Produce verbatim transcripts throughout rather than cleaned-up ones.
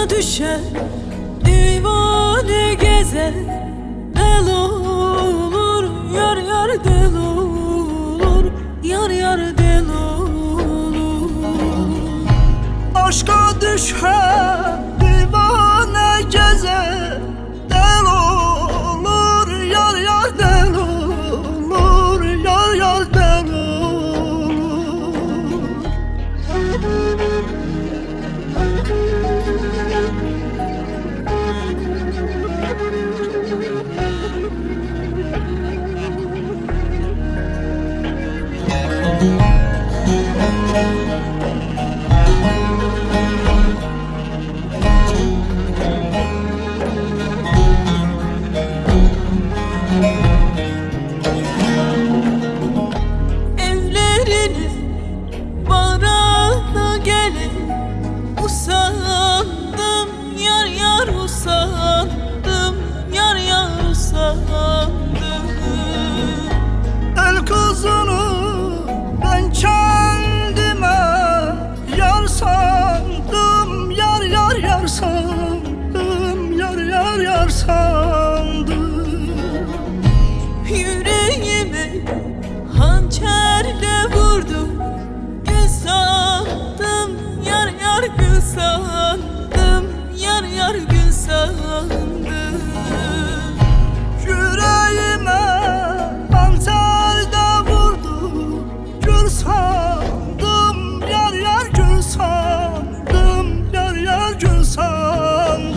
düşer, divane gezer, del olur, yar yar del olur, yar yar del olur. Aşka düşer, divane gezer, del olur, yar yar del olur, yar yar del olur. Evleriniz barana gelir, usandım, yar yar usandım, yar yar usandım. El kızını ben kendime yar sandım, yar yar yar sandım, yar yar yar sandım. Yüreğime hançerle vurdum, gül sandım, yar yar gül sandım, yar yar gül sandım. Yüreğime hançerde vurdu, gül sandım, yar yar gül sandım, yar yar gül sandım.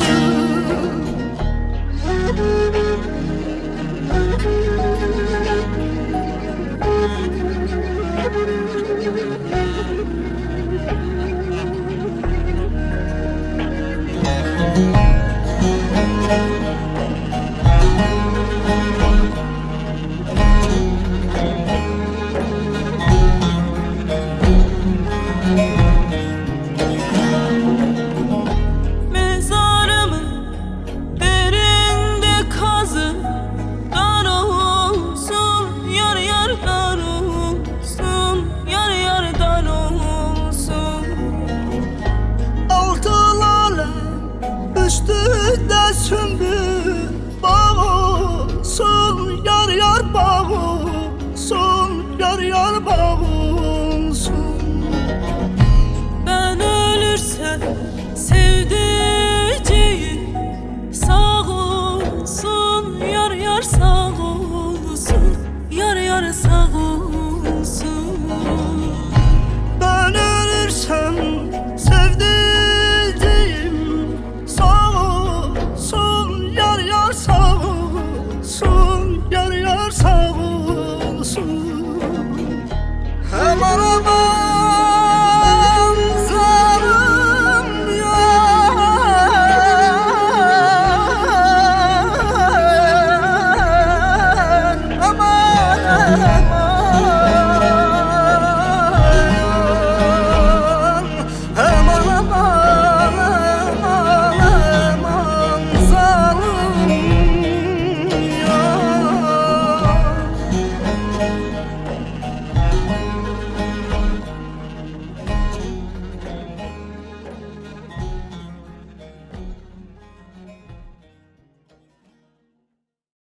Mezarımın derinde kazı, dar olsun, yar yar dar olsun, yar yar dar olsun. Altı lale üstünde sümbül bağ olsun, yar yar bağ olsun, yar yar bağ olsun. Ben ölürsem sevdiğim